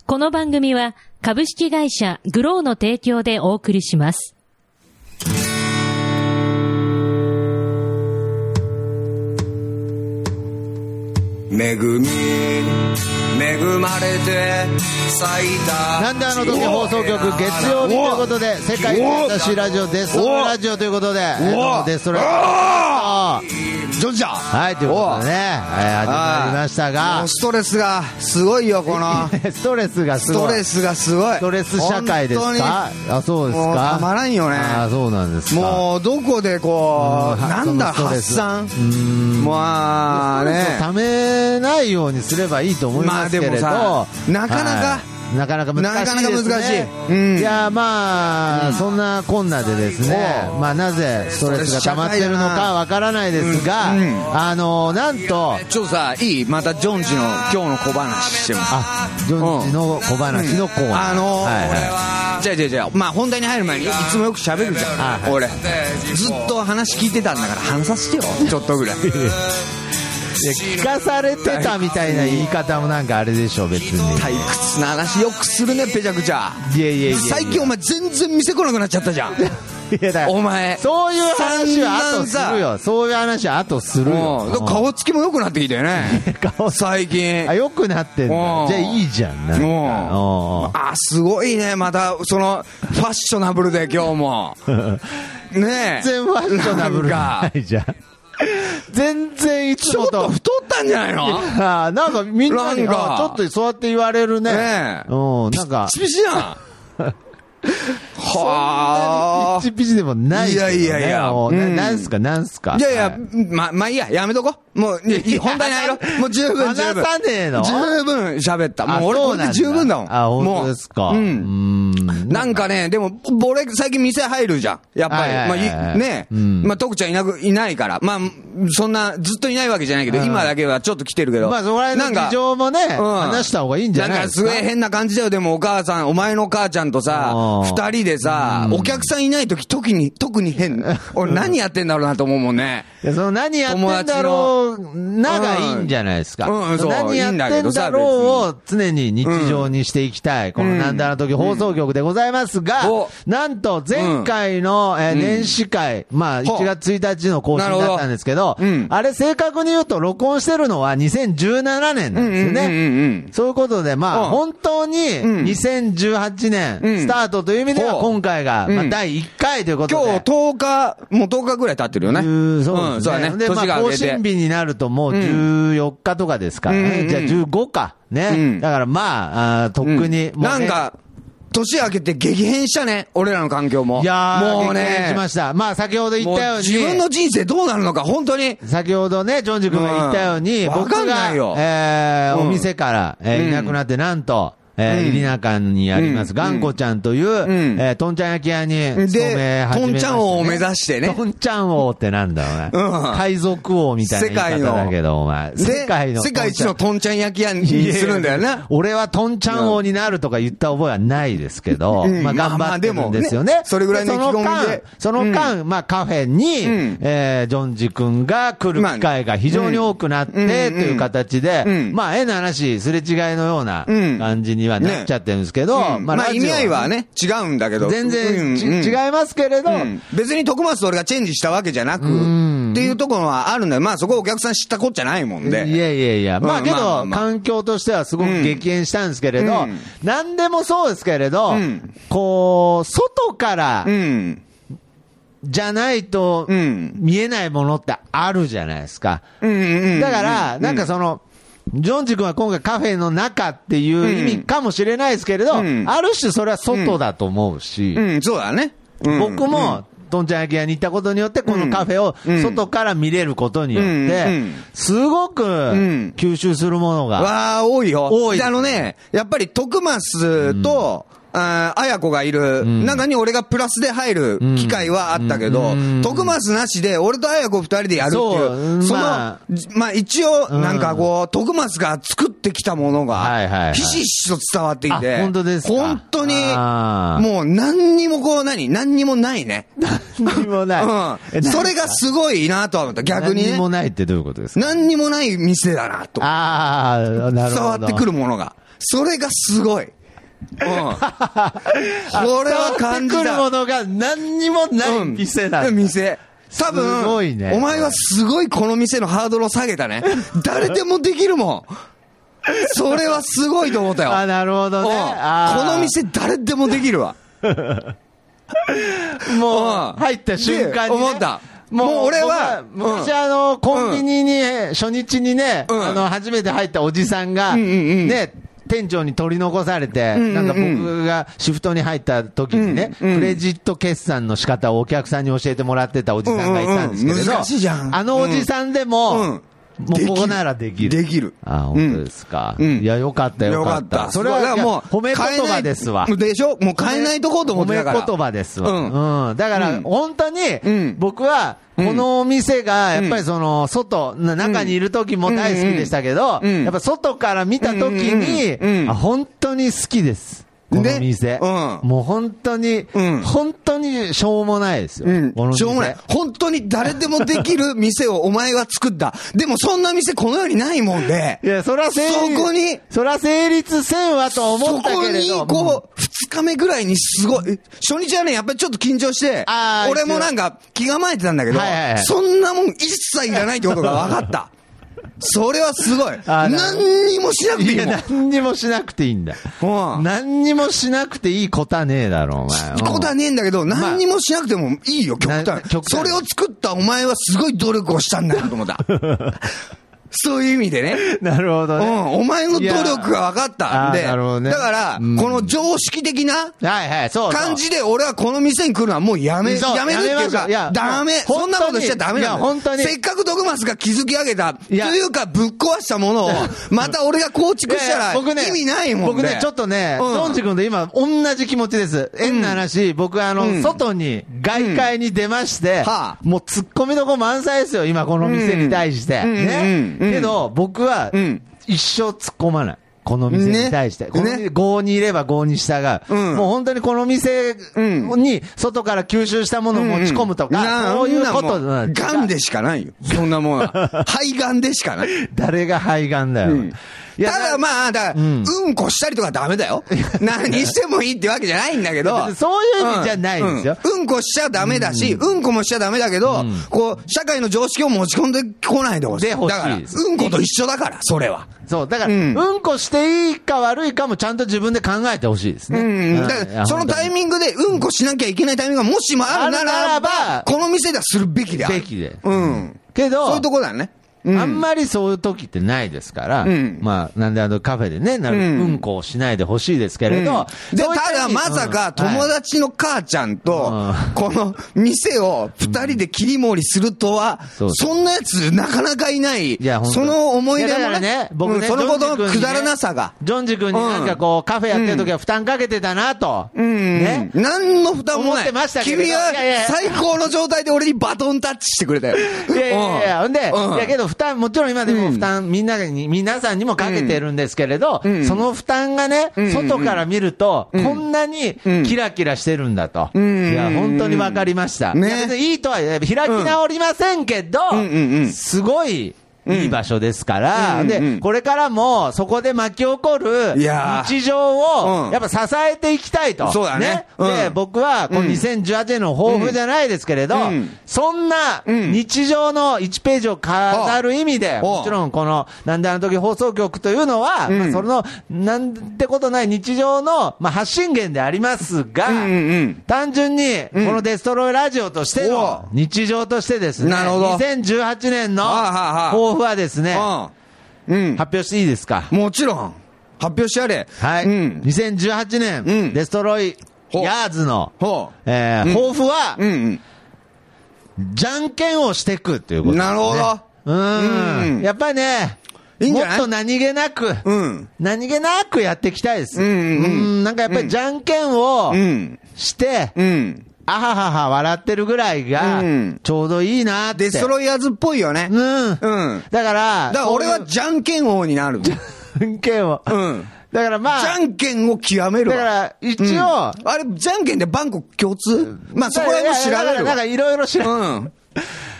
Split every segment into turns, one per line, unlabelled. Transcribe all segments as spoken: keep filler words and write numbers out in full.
この番組は株式会社グローの提供でお送りします。
恵み恵まれて咲いた
なんであの時放送局月曜日ということで、世界の私ラジオデストラジオということで、デストラジオ
ジョンジャー
はいということでね、はい、始まりましたが、
ストレスがすごいよ、この
ストレスがすごい、
ストレスがすごい、
ストレス社会ですか？あ、そうですか。
もうたまらんよね。
あ、そうなんですか。
もうどこでこう、なんだ発散、まあね、
ためないようにすればいいと思いますけれど、
まあでもさ、なかなか、
はい、なかなか難しいですね。
なかなか難しい。うん、
いやまあ、うん、そんなこんなでですね、まあなぜストレスが溜まってるのかわからないですが、うんうん、あのなんと
ちょっとさ、いい？またジョンジの今日の小話しても。
あ、ジョンジの小話のコーナー。
あのー、はいはい。じゃあじゃあじゃあ、まあ本題に入る前にいつもよく喋るじゃん。はいはい、俺ずっと話聞いてたんだから話させてよ、ちょっとぐらい。
いや、聞かされてたみたいな言い方もなんかあれでしょ、別に。
退屈な話よくするね、ぺちゃくちゃ。
いやいやいや、
最近お前全然店来なくなっちゃったじゃん。いやだお前
そういう話は後するよ。そういう話は後するよ。
顔つきも良くなってきたよね。顔最近。
あ、良くなってんだ。じゃあいいじゃん。なんか
あ、すごいね。またそのファッショナブルで今日も。ねえ。
全然ファッショナブルないじゃん。全然いつもと
ちょっと太ったんじゃないの？
あ、なんかみんなにちょっとそうやって言われるね。
ねえ。
うん、なんか。
ピチピチじゃん。
はあ。ピチピチでもないけどね。
いやいやいや。
うん、な、なんすかなんすか。
いやいや、ま、まあいいや、やめとこ。もう、いい、本題に入ろう。もう十分十分。
話さねえの？
十分喋った。もう俺これで十分だもん。
あ、本当ですか。
うん。なんかね、でも、俺最近店入るじゃん。やっぱり。まあ、ね。まあ、徳ちゃんいなく、いないから。まあ、そんな、ずっといないわけじゃないけど、今だけはちょっと来てるけど。
まあ、そこら辺の事情もね、話した方がいいんじゃないですか。
なんかすごい変な感じだよ。でもお母さん、お前の母ちゃんとさ、二人でさ、お客さんいないとき、特に、特に変。俺何やってんだろうなと思うもんね。
いや、その何やってんだろうながいいんじゃないですか。
うん、そう。
何やってんだろうを常に日常にしていきたい。このなんだあの時放送局でございますが、なんと前回の年始会、まあいちがつついたちの更新だったんですけど、あれ正確に言うと録音してるのはにせんじゅうななねんなんですよね。そういうことで、まあ本当ににせんじゅうはちねんスタートという意味では今回がだいいっかいということで。
今日とおか、もうとおかぐらい経ってるよね。
そうですね。で、まあ更新日になるともうじゅうよっかとかですからね。じゃあじゅうごか。ね。だからまあ、とっくに。
なんか、年明けて激変したね、俺らの環境も。
いやー、もうね、激変しました。まあ先ほど言ったように。
自分の人生どうなるのか、本当に。
先ほどね、ジョンジ君が言ったように、僕が、えー、お店から、えー、いなくなって、なんと、えー、入中にあります、頑固ちゃんという、えー、とんちゃん焼き屋に勤め始めました、ね。
とんちゃん王を目指してね。
とんちゃん王ってなんだ、お前。海賊王みたいな言い方だけど、お前。
世界の。世界一のとんちゃん焼き屋にするんだよな。
俺はとんちゃん王になるとか言った覚えはないですけど、まあ頑張ってるんですよね。
それぐらいの意気込みで。
その間、まあカフェに、えー、ジョンジ君が来る機会が非常に多くなって、という形で、まあ変な話、すれ違いのような感じにはなっちゃってるんですけど、
うん、まあ、まあ意味合いはね、違うんだけど。
全然、うん、違いますけれど、うん、
別に徳松と俺がチェンジしたわけじゃなく、っていうところはあるんだよ。まあそこお客さん知ったこっちゃないもんで。
いやいやいや、まあけど、まあまあまあ、環境としてはすごく激変したんですけれど、うん、何でもそうですけれど、うん、こう、外から、うん、じゃないと、見えないものってあるじゃないですか。だから、なんかその、ジョンジ君は今回カフェの中っていう意味かもしれないですけれど、うん、ある種それは外だと思うし、
うんうん、そうだね。
うん、僕も、とんちゃん焼き屋に行ったことによって、このカフェを外から見れることによって、すごく吸収するものが。
わあ、多いよ。多い。あのね、やっぱり徳増と、ああやこがいる、うん、中に俺がプラスで入る機会はあったけど、徳増なしで俺とあやこ二人でやるっていう、その、まあ、まあ一応、なんかこう、徳増が作ってきたものが、ひしひしと伝わっていて、
本当ですか。
本当に、もう何にもこう何、何にもないね。
何にもない。
うん。それがすごいなと思った、逆にね。
何にもないってどういうことですか。
何にもない店だなと。
ああ、なるほど。
伝わってくるものが。それがすごい。 これは感じた。
伝わってくるものが何にもない店なんだ、
うん、店。多分、
すごいね、
お前はすごいこの店のハードルを下げたね。誰でもできるもん。それはすごいと思ったよ。
あ、なるほどね。
あこの店誰でもできるわ。
もう、入った瞬間に、ね、
思った。もう俺は、
昔あの、コンビニに、初日にね、あの、初めて入ったおじさんが、ね、店長に取り残されて、なんか僕がシフトに入った時にね、クレジット決済の仕方をお客さんに教えてもらってたおじさんがいたんですけれど、
難しいじゃん。
あのおじさんでも、もうここならできる。
できる。
あ、本当ですか。うん、いや、よかったよかった。
よかった。
それはもう、褒め言葉ですわ。
でしょもう変えないとこうと思ってたから。
褒め言葉ですわ。うん。うん、だから、本当に、僕は、このお店が、やっぱりその、外、中にいる時も大好きでしたけど、やっぱ外から見た時に、本当に好きです。この店、うん、もう本当に、うん、本当にしょうもないですよ、うん、この店。
しょうもない。本当に誰でもできる店をお前が作った。でもそんな店この世にないもんで。
いや、そら成立、そこに、そら成立せんわと思ったけれど。
そこに、こう、二日目ぐらいにすごい、初日はね、やっぱりちょっと緊張して、俺もなんか気構えてたんだけど、はいはいはい、そんなもん一切いらないってことが分かった。それはすごい。何にもしなくていいもん。いや、
何にもしなくていいんだ。うん、何にもしなくていいことはねえだろ、お前。
ことはねえんだけど、何にもしなくてもいいよ、極端。それを作ったお前はすごい努力をしたんだよと思った。そういう意味でね。
なるほどね。うん。
お前の努力が分かったんで。なるほどね。だから、うん、この常識的な感じで俺はこの店に来るのはもうやめ、やめるっていうか、いやダメ。そんなことしちゃダメなんだよ。本当に。せっかくドグマスが築き上げた、というかぶっ壊したものを、また俺が構築したら意味ないもんね。
僕ね、ちょっとね、ドンジ君と今同じ気持ちです。変な話、僕あの、外に、外界に出まして、もう突っ込みどこ満載ですよ、今この店に対して。ね。けど、僕は、一生突っ込まない。この店に対して。この郷にいれば郷に従う。もう本当にこの店に、外から吸収したものを持ち込むとか、そういうこと。
ガンでしかないよ。そんなものは。肺がんでしかない。
誰が肺がんだよ。
ただまあ、だから、うんこしたりとかダメだよ。何してもいいってわけじゃないんだけど。
そういう意味じゃないんですよ。
うんこしちゃダメだし、うんこもしちゃダメだけど、こう、社会の常識を持ち込んでこないでほしい。だから、うんこと一緒だから、それは。
そう、だから、うんこしていいか悪いかもちゃんと自分で考えてほしいですね。うん。
だから、そのタイミングでうんこしなきゃいけないタイミングがもしもあるならば、この店ではするべきである。
べきで。
うん。
けど、
そういうとこだよね。
うん、あんまりそういう時ってないですから、うん、まあ、なんであのカフェでね、なる、うん、うんこをしないでほしいですけれど、
うん、で、ただまさか友達の母ちゃんと、この店を二人で切り盛りするとは、うん、そんなやつなかなかいない、いやその思い出もね、ね僕ね、うん、そのことのくだらなさが。
ジョンジ君になんかこう、カフェやってる時は負担かけてたなと。
うん。ね。何の負担もない。
思ってましたけど。
君は最高の状態で俺にバトンタッチしてくれたよ。
いやいやいや、ほんで、いやけど負担、もちろん今でも負担、うん、みんなに、皆さんにもかけてるんですけれど、うん、その負担がね、うん、外から見ると、うん、こんなにキラキラしてるんだと。うん、いや、本当にわかりました。ね、いや別にいいとは開き直りませんけど、うん、すごい、いい場所ですから、うん、で、うん、これからもそこで巻き起こる日常をやっぱ支えていきたいと。
そうだね。
ね、で、うん、僕はこのにせんじゅうはちねんの抱負じゃないですけれど、うん、そんな日常のいちページを飾る意味で、うん、もちろんこのなんであの時放送局というのは、うん、まあ、そのなんてことない日常の、まあ、発信源でありますが、うんうんうん、単純にこのデストロイラジオとしての日常としてですね、
なるほど。
にせんじゅうはちねんの抱負はですね、うん、発表していいですか？
もちろん発表してやれ。
はい、うん、にせんじゅうはちねん、うん、デストロイヤーズの、えーうん、抱負は、うんうん、じゃんけんをしていくっていうことですね。
なるほど。
うん、うん、やっぱりね、いいんじゃない？もっと何気なく、うん、何気なくやっていきたいです。うんうんうん、うんなんかやっぱりじゃんけんをして、うんうんあははは笑ってるぐらいがちょうどいいなって、
うん、デストロイヤーズっぽいよね。
うん。うん。だから、
だから俺はじゃんけん王になる。
じゃんけん王。うん。だからまあ。
じゃんけんを極めるわ。
だから一応、うん、
あれ、じゃんけんでバンコク共通まあそこら辺も調べるわ。
なんかいろいろ調べる。うん。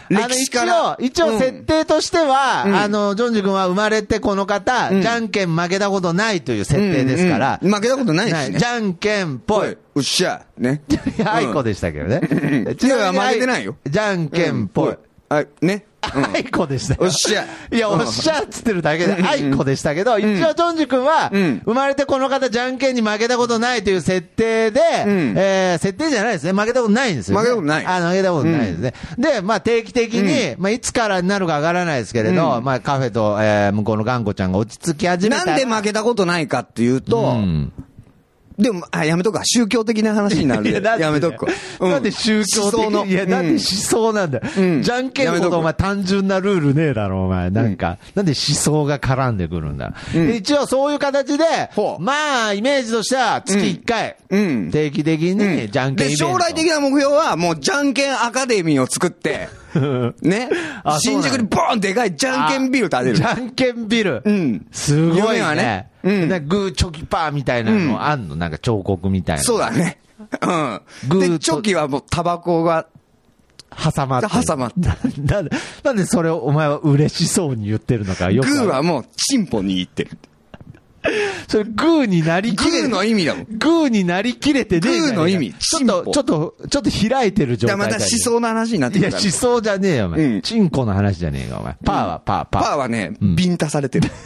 歴史から。
あの一応、一応設定としては、
うん、
あの、ジョンジ君は生まれてこの方、うん、じゃんけん負けたことないという設定ですから。
うんうんうん、負けたことないしね。
じゃんけんぽい。
うっしゃ。ね。
あいこでしたけどね。
いや、負けてないよ。
じゃんけんぽい。
あ、ね。
あいこでしたよ。
おっしゃ。
いや、おっしゃっつってるだけで、あいこでしたけど、一応、ジョンジ君は、生まれてこの方、じゃんけんに負けたことないという設定で、え設定じゃないですね。負けたことないんですよ。
負けたことない。
あ、負けたことないですね。で、まあ、定期的に、まあ、いつからになるかわからないですけれど、まあ、カフェと、え向こうの頑固ちゃんが落ち着き始めた。
なんで負けたことないかっていうと、でも、あ、やめとくわ。宗教的な話になるんで。やめとくわ。
なんで宗教的の。いや、なんで思想なんだよ。じゃんけんほどお前単純なルールねえだろ、お前。なんか、なんで思想が絡んでくるんだ。一応そういう形で、まあ、イメージとしては月いっかい、定期的にじゃんけんイベント。
で、将来的な目標は、もうじゃんけんアカデミーを作って、ね。新宿にボーンでかいじゃんけんビル建てる。
じゃんけんビル。うん。すごいね。うん。グーチョキパーみたいなのあんの、なんか彫刻みたいな。
そうだね。うん。グー。で、チョキはもうタバコが
挟まって。
挟まって。
なんで、なんでそれをお前は嬉しそうに言ってるのかよく。
グーはもうチンポに行ってる。
それグーになりきれ
グーの意味だもん。
グーになりきれてねえ。
グーの意味。
ちょっと、ちょっと、ちょっと開いてる状態だ。
また思想の話になってくる。
いや、思想じゃねえよ、お前。うん、チンコの話じゃねえか、お前。パーはパー、パー。
パーはね、ビンタされてる。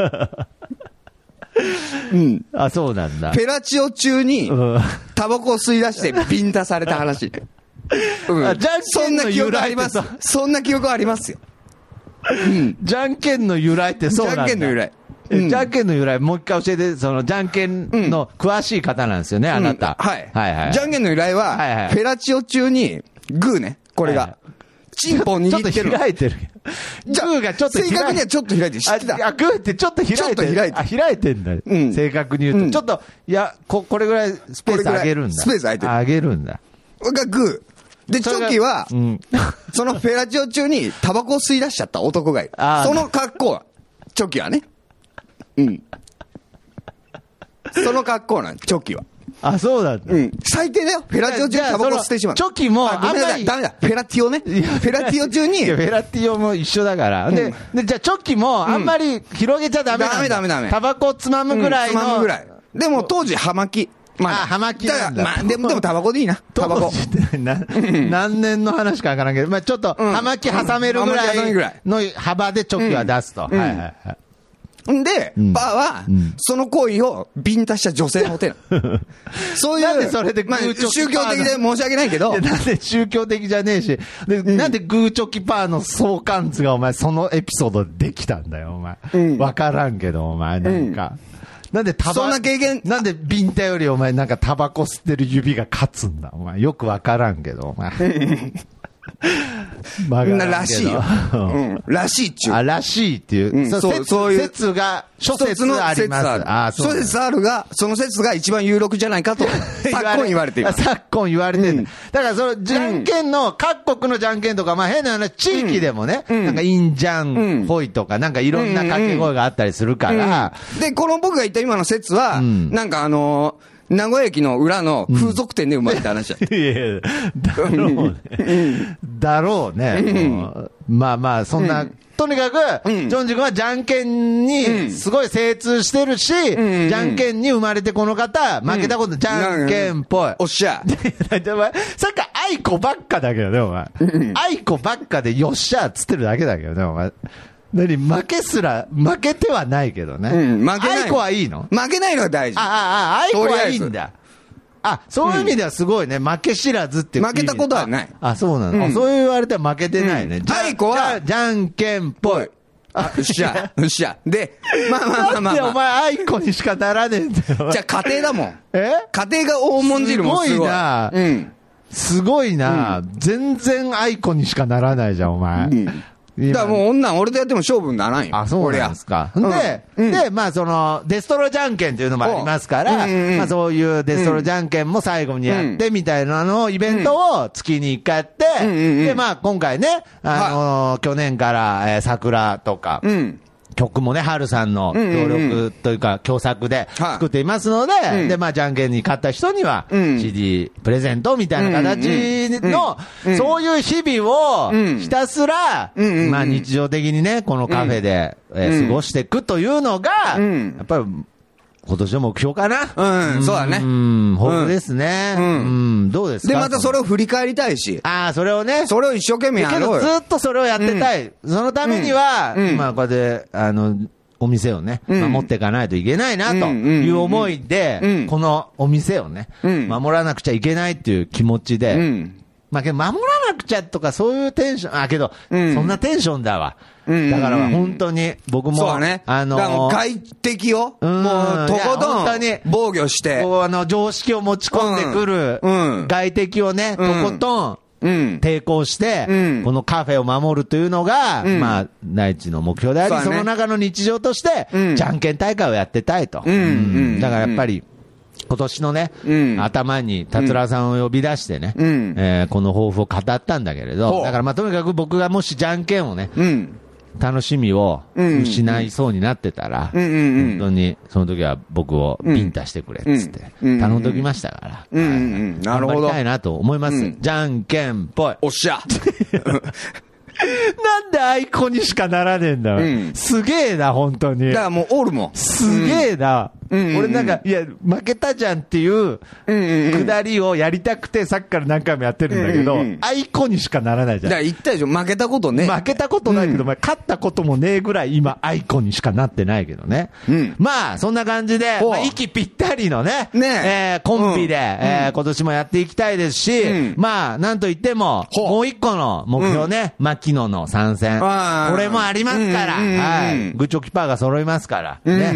うん。
あ、そうなんだ。
ペラチオ中に、タバコを吸い出してビンタされた話。うん。あ、じゃんけんの由来あります。そんな記憶ありますよ。
うん。じゃんけんの由来ってそうなんだ。
じゃんけんの由来。
うん、じゃんけんの由来、もう一回教えて、その、じゃんけんの詳しい方なんですよね、うん、あなた、
うん。はい。
はいはい。
じゃんけんの由来は、はいはい、フェラチオ中に、グーね、これが。はいはい、チンポを握ってる。
ちょっと開いてる。グーがちょっと開いてる。
正確にはちょっと開いてる。知ってた？
あ、グーってちょっと開いてる。ちょっと開いてる。あ、開いてんだ。うん。正確に言うと。うん、ちょっと、いや、こ、これぐらいスペース上げるんだ。
スペース空いてる。
上げるんだ。
これがグー。で、チョキは、うん、そのフェラチオ中にタバコを吸い出しちゃった男がいる。その格好、チョキはね。うん。その格好なん、チョキは。
あ、そうだ。
うん。最低だよ。フェラティオ中にタバコ吸ってしまう。
チョキも、あんまり。
ダメだ。フェラティオね。フェラティオ中に。
フェラティオも一緒だから。で、で、じゃあチョキも、あんまり広げちゃダメなんだ。
ダメダメダメ。
タバコつまむぐらいの。つまむぐらい。
でも当時、葉巻。
まあ、葉巻なんだ。
まあ、でも、でもタバコでいいな。タバコ。
何年の話かわからんけど、まあちょっと、葉巻挟めるぐらいの幅でチョキは出すと。はいはいはい。
んで、うん、パーは、うん、その行為をビンタした女性の手なの。そういう、
なんでそれでグーチョキパー、
まあ、宗教的で申し訳ないけど。
なんで宗教的じゃねえし、で、うん、なんでグーチョキパーの相関図がお前そのエピソードできたんだよ、お前。わ、うん、からんけど、お前、なんか。うん、なんでタバ、
そんな経験。
なんでビンタよりお前なんかタバコ吸ってる指が勝つんだ、お前。よくわからんけど、お前。
まあ、らしいよ。うん。らしいっちゅう。
あ、らしいっていう。うん、そう、そういう。説が、諸説あります。
ああ、そう。諸説あるが、その説が一番有力じゃないかと、昨今言われている。
昨今言われてる。うん、だから、その、じゃんけんの、各国のじゃんけんとか、まあ変な話、地域でもね、うん、なんか、インジャン、ホイとか、なんかいろんな掛け声があったりするから。
うんうん、で、この僕が言った今の説は、うん、なんかあのー、名古屋駅の裏の風俗店で生まれた話だった。
いやいや、だろうね。だろうね。まあまあ、そんな、とにかく、ジョンジ君はじゃんけんにすごい精通してるし、じゃんけんに生まれてこの方、負けたこと、じゃんけんっぽい。
おっしゃ。
さっきあいこばっかだけどね、お前。あいこばっかでよっしゃっつってるだけだけどね、お前。何負けすら、負けてはないけどね。うん、負けない。あいこはいいの？
負けないのが大事。
ああ、あいこはいいんだ。あ、そういう意味ではすごいね。負け知らずっていう。
負けたことはない。
あ、そうなの、うん、そう言われては負けてないね。
あいこは、
じゃんけんぽい。
あ、よっしゃ、よっしゃ。で、まあまあまあまあ、まあ。
いや、お前、あいこにしかならねえんだよ。
じゃあ、家庭だもん。
え
家庭が大文字るもん。
すごいな。うん。すごいな。うん、全然あいこにしかならないじゃん、お前。うん
だからもう女俺とやっても勝負にならんよ。
あ、そうなんですか。で、うん、で、まあその、デストロじゃんけんっていうのもありますから、うんうんうん、まあそういうデストロじゃんけんも最後にやってみたいなのを、イベントを月に一回やって、うんうんうん、で、まあ今回ね、あのー、去年から、えー、桜とか、うん曲もね、ハルさんの協力というか、共作で作っていますので、うんうんうん、で、まあ、じゃんけんに勝った人には、シーディー プレゼントみたいな形の、そういう日々をひたすら、まあ、日常的にね、このカフェで、えー、過ごしていくというのが、やっぱり、今年の目標かな。
うん、そうだね。
うん、本当ですね。うん、どうですか。
で、またそれを振り返りたいし。
ああ、それをね。
それを一生懸命やろうよ。
けどずっとそれをやってたい。そのためには、まあ、こうやって、あの、お店をね、守っていかないといけないな、という思いで、このお店をね、守らなくちゃいけないっていう気持ちで、まあ、けど、守らなくちゃとか、そういうテンション、あ、けど、そんなテンションだわ。だから、本当に、僕も、
そうだね。あのー、だから外敵を、もう、とことん、防御して、
こう、あの、常識を持ち込んでくる、外敵をね、とことん、抵抗して、このカフェを守るというのが、まあ、第一の目標であり、その中の日常として、じゃんけん大会をやってたいと。だからやっぱり、今年のね、うん、頭に達郎さんを呼び出してね、うん、えー、この抱負を語ったんだけれど、だからまあとにかく僕がもしじゃんけんをね、うん、楽しみを失いそうになってたら、うんうんうん、本当にその時は僕をビンタしてくれっつって頼んどきましたから、
うんうんうん、なるほど。
頑張りたいなと思います。うん、じゃんけんぽい。
おっしゃ
なんでアイコンにしかならねえんだよ。うん、すげえな、本当に。
だからもうおるもん。
すげえな。うんうんうん、俺なんか、いや、負けたじゃんっていう、くだりをやりたくて、さっきから何回もやってるんだけど、うんうんうん、アイコンにしかならないじゃん。
だから言ったでしょ、負けたことね。
負けたことないけど、うん、勝ったこともねえぐらい、今、アイコンにしかなってないけどね。うん、まあ、そんな感じで、まあ、息ぴったりのね、ねえー、コンビで、うんえー、今年もやっていきたいですし、うん、まあ、なんといっても、もう一個の目標ね、うん、牧野の参戦。これもありますから、うんうんうん、はい。グッチョキパーが揃いますから、ね、うんうんうん、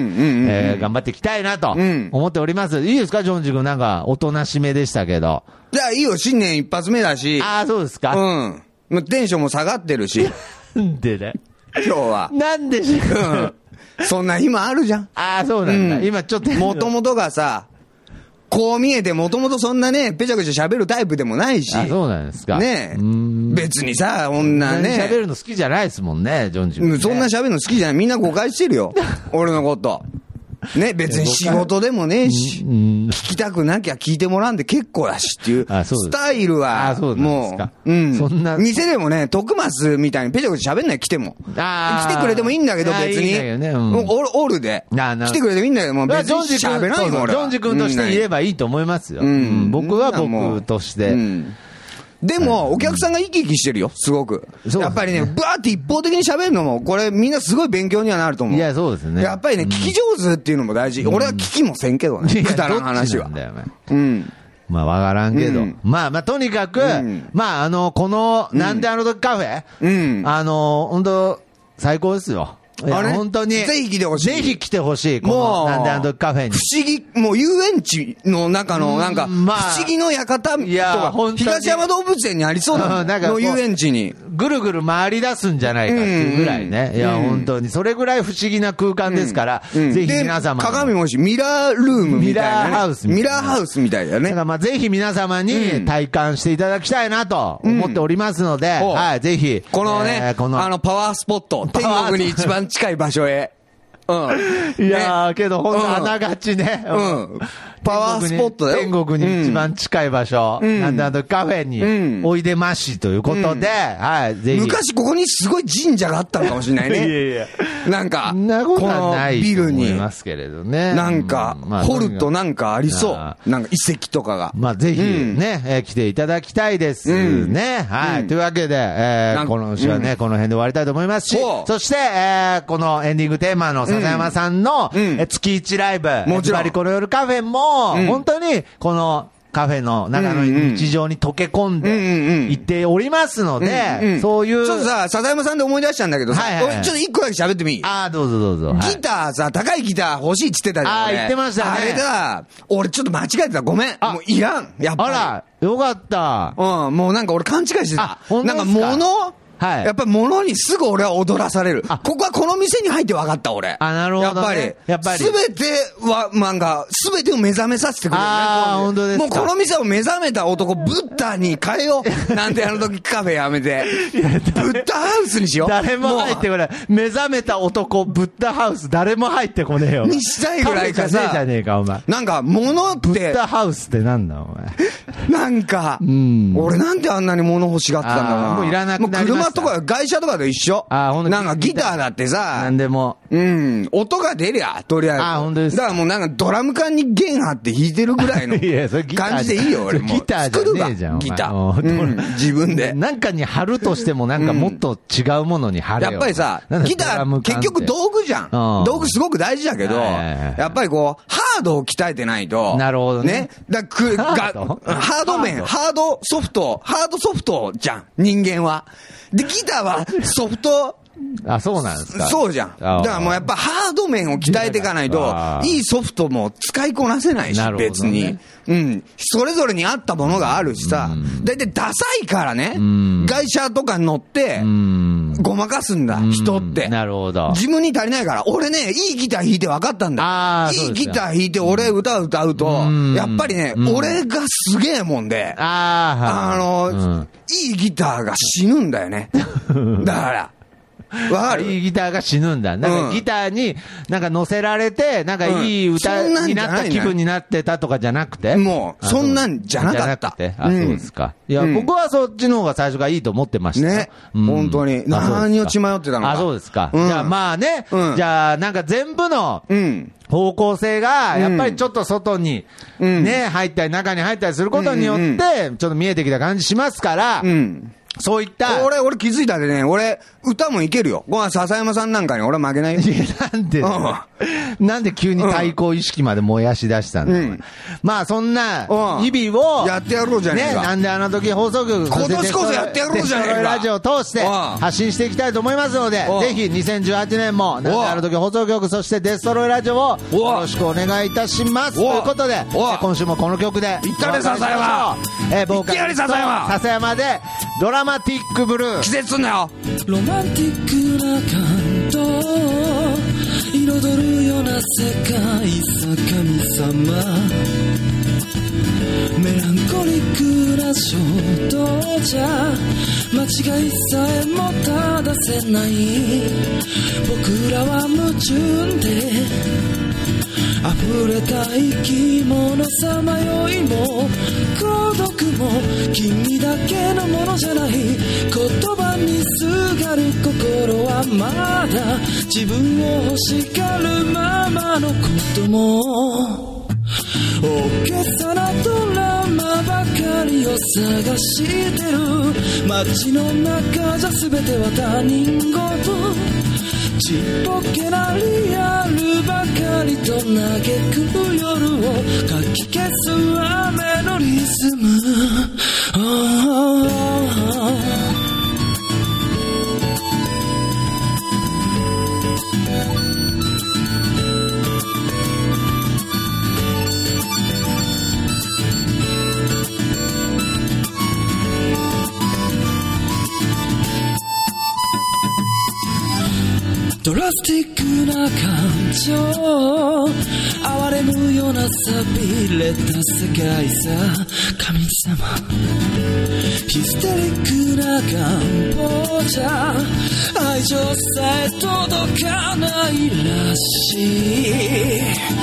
えー、頑張っていきたいなと。うん思っております。いいですか、ジョンジ君、なんか、おとなしめでしたけど。
じゃあいいよ、新年一発目だし。
ああ、そうですか。
うん。テンションも下がってるし。
なんでね。
今日は。
なんでしょう。
うん。そんな今あるじゃん。
ああ、そうなんだ。うん、今ちょっと。
もともとがさ、こう見えてもともとそんなね、ぺちゃくちゃ喋るタイプでもないし。
あ、そうなんですか。
ねえ。別にさ、女ね。
喋るの好きじゃないですもんね、ジョンジ君、ね。
そんな喋るの好きじゃない。みんな誤解してるよ。俺のこと。ね、別に仕事でもねえし、聞きたくなきゃ聞いてもらうんで結構だしっていう、スタイルは、もう、うん。そんな。店でもね、徳松みたいにペチャペチャ喋んない来ても。来てくれてもいいんだけど、別に。オルで。来てくれてもいいんだけど、もう別に喋らないもん、俺は。
ジョンジ君としていればいいと思いますよ。僕は僕として。
でも、お客さんが生き生きしてるよ、すごく。やっぱりね、バーって一方的に喋るのも、これみんなすごい勉強にはなると思う。
いや、そうですね。
やっぱりね、聞き上手っていうのも大事。俺は聞きもせんけどね。くだらん話は。
うん。まあ、わからんけど。まあ、まあ、とにかく、まあ、あの、この、なんであの時カフェうん。あの、本当最高ですよ。あれ本当に。
ぜひ来てほしい。
ぜひ来てほしい。もう、なんであの時カフェに。
不思議、もう遊園地の中の、なんか、不思議の館とか、東山動物園にありそうなの遊園地に。
ぐるぐる回り出すんじゃないかっていうぐらいね。いや、本当に。それぐらい不思議な空間ですから、ぜひ皆様。
鏡も欲しい。ミラールームみたいな。ミ
ラーハウスみたいな。
ミラーハウスみたいだよね。
だからまあ、ぜひ皆様に体感していただきたいなと思っておりますので、はい、ぜひ。
このね、あの、パワースポット、天国に一番近い場所へ。うん。
いやー、けどほんとあながちね。
うん。パワースポットだよ。
天国に一番近い場所。なんであのカフェにおいでましということで、はい、ぜひ。
昔ここにすごい神社があったのかもしれないね。いやいや。なんか、
このビルに。ますけれどね。
なんか、掘るとなんかありそう。なんか遺跡とかが。
まあぜひね、来ていただきたいですね。はい。というわけで、この週はね、この辺で終わりたいと思いますし、そして、このエンディングテーマの笹山さんの月一ライブ、もちろんこの夜カフェも、本当にこのカフェの中の日常に溶け込んでいっておりますので、そういう。
ちょっとさ、笹山さんで思い出したんだけどさ、ちょっと一個だけ喋ってもいい？
ああ、どうぞどうぞ。
ギターさ、高いギター欲しいって言ってたじゃん。
ああ、言ってましたね。
あれだ、俺ちょっと間違えてた。ごめん。もういらん。やっぱり。
あら、よかった。
うん、もうなんか俺勘違いしてた。なんか物
はい、
やっぱり物にすぐ俺は踊らされる。ここはこの店に入って分かった俺。
あ、なるほど、ね。
やっぱり、すべては、なんか、すべてを目覚めさせてくれるね。
ああ、本当ですか。
もうこの店を目覚めた男、ブッダに変えよう。なんてあの時カフェやめて。ブッダハウスにしよう。
誰も入ってこない。目覚めた男、ブッダハウス、誰も入ってこねえよ。
にしたいぐらいかさ。
カフェじゃねえじゃねえか、お前。
なんか、物って。
ブッダハウスってなんだ、お前。
なんか、うん、俺なんであんなに物欲しがってたんだろうな。
もういらなくなりました。
もう車とか、外車とかと一緒。あ、ほんとなんかギターだってさ。
なんでも。
うん。音が出りゃ、とりあえず。
あ、ほんとです。
だからもうなんかドラム缶に弦張って弾いてるぐらいの感じでいいよ、俺も。
ギターじゃねえじゃん。
ギター。うん、自分で。
なんかに貼るとしてもなんかもっと違うものに貼れよ。
やっぱりさ、ギター結局道具じゃん。道具すごく大事だけど、やっぱりこう、ハードを鍛えてないと。
なるほどね。
ね。だくがハード面、ハードソフト、ハードソフトじゃん、人間は。で、ギターはソフト、
あ、そうなんですか。
そうじゃん。だからもうやっぱハード面を鍛えていかないと、いいソフトも使いこなせないし、別に。うん。それぞれに合ったものがあるしさ、だいたいダサいからね、外車とかに乗って、ごまかすんだ、人って。
なるほど。
自分に足りないから、俺ね、いいギター弾いて分かったんだ。いいギター弾いて俺歌う歌うと、やっぱりね、俺がすげえもんで、あの、いいギターが死ぬんだよね。だから。わかる？
いいギターが死ぬんだ。なんかギターになんか乗せられて、なんかいい歌になった気分になってたとかじゃなくて、
もう、そんなんじゃなかった。
あ、そうですか。いや、僕はそっちの方が最初がいいと思ってました。
ね。本当に。何を血迷ってたのか。
あ、そうですか。じゃあまあね、じゃあなんか全部の、方向性が、やっぱりちょっと外にね、入ったり中に入ったりすることによって、ちょっと見えてきた感じしますから、そういった。
俺、俺気づいたでね、俺、歌もいけるよ。ごめん、笹山さんなんかに俺は負けないよ。
いや、なんで、うん、なんで急に対抗意識まで燃やし出したんだ、うん、まあ、そんな、日々を、
やってやろうじゃねえか。
ね、なんであの時放送局、
今年こそやってやろうじゃねえか。
ラジオを通して発信していきたいと思いますので、ぜひにせんじゅうはちねんも、なんであの時放送局、そしてデストロイラジオをよろしくお願いいたします。ということで、今週もこの曲で、
いったね、笹山。
えー、ボーカル、笹山。笹山で、ドラマティックブルー。
季節すんなよ。
ロマンティックな感動彩るような世界さ神様メランコリックな衝動じゃ間違いさえも正せない僕らは矛盾で溢れた生き物さまよいも孤独も君だけのものじゃない言葉にすがる心はまだ自分を欲しがるままのことも大げさなドラマばかりを探してる街の中じゃ全ては他人事ちっぽけなリアルばかりと嘆く夜をかき消す雨のリズム、oh,ドラスティックな感情哀れむような寂れた世界さ神様ヒステリックな願望じゃ愛情さえ届かないらしい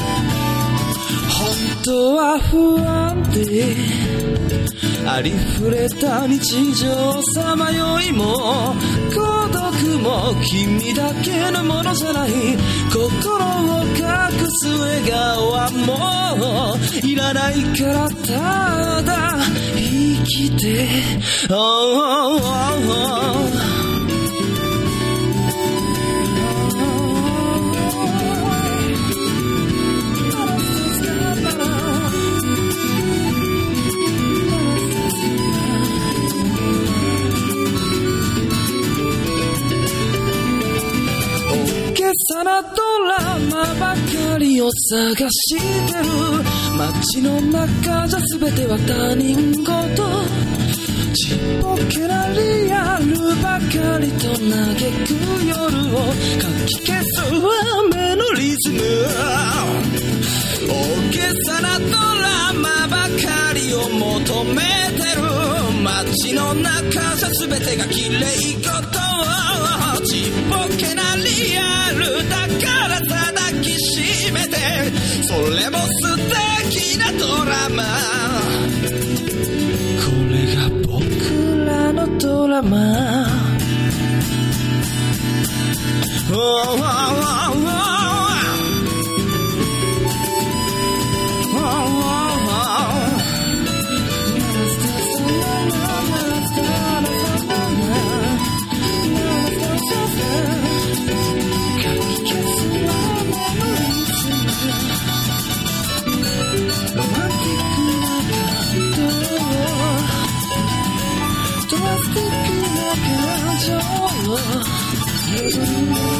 本当は不安でありふれた日常さまよいも孤独も君だけのものじゃない心を隠す笑顔はもういらないからただ生きて、oh, oh, oh, oh.さなドラマばかりを探してる街の中じゃ全ては他人事ちっぽけなリアルばかりと嘆く夜をかき消す雨のリズム、大げさなドラマばかりを求めてる街の中じゃ全てが綺麗事、ちっぽけなリアルだからさ抱きしめて、それも素敵なドラマ、これが僕らのドラマ。Oh, oh, oh, oh. Plastic na感情を